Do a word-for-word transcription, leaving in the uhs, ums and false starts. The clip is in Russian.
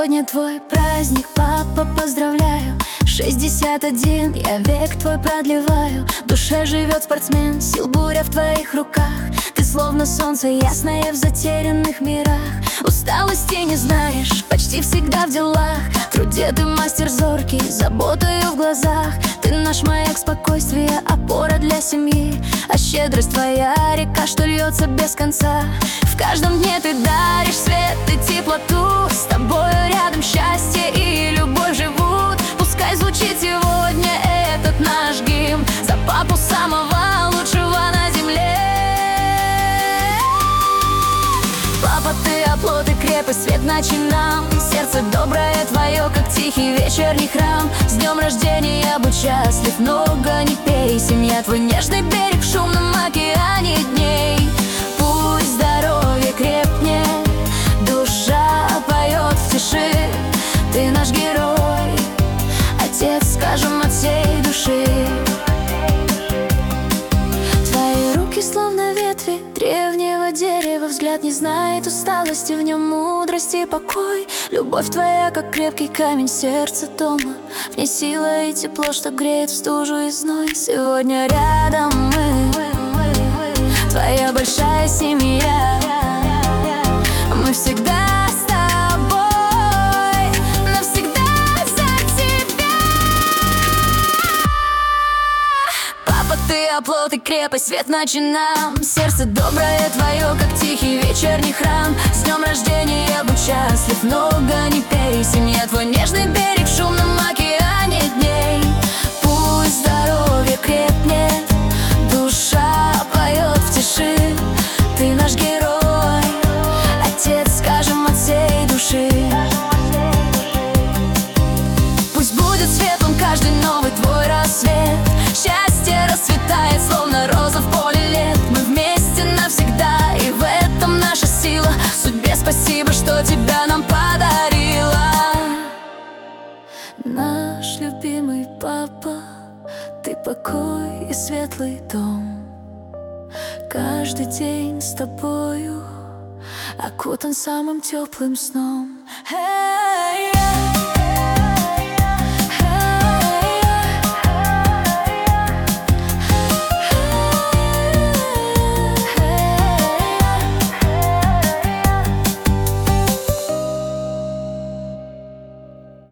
Сегодня твой праздник, папа, поздравляю. Шестьдесят один, я век твой продлеваю. В душе живет спортсмен, сил буря в твоих руках. Ты словно солнце ясное в затерянных мирах. Усталости не знаешь, почти всегда в делах. В труде ты мастер зоркий, заботою в глазах. Ты наш маяк спокойствия, опора для семьи. А щедрость твоя река, что льется без конца. В каждом дне ты даришь свет и теплоту. С тобою рядом счастье и любовь живут. Пускай звучит сегодня этот наш гимн за папу самого лучшего на земле. Папа, ты оплот и крепость, свет ночи нам. Сердце доброе твое, как тихий вечерний храм. С днем рождения, будь счастлив, много не пей. Семья твой нежный берег в шумном океане дней. Пусть здоровье крепнет, душа поет в тиши. Ты наш герой, отец, скажем от всей души. Твои руки словно ветви древнего дерева. Взгляд не знает усталости, в нем мудрость и покой. Любовь твоя, как крепкий камень, сердце дома. В ней сила и тепло, что греет в стужу и зной. Сегодня рядом мы, твоя большая семья. Мы всегда с тобой, навсегда за тебя. Папа, ты оплот и крепость, свет ночи нам. Сердце доброе твое, как тихий вечерний храм. С днем рождения, будь счастлив, много не пей. Семья твой нежный берег в шумном океане дней. Пусть здоровье крепнет, душа поет в тиши. Ты наш герой, отец, скажем от всей души. Пусть будет светлым каждый новый твой рассвет. Счастье расцветает, словно роза в поле лет. Мы вместе навсегда, и в этом наша сила. Судьбе спасибо, что тебя нам подарила. Наш любимый папа, ты покой и светлый дом. Каждый день с тобою окутан самым теплым сном. Hey!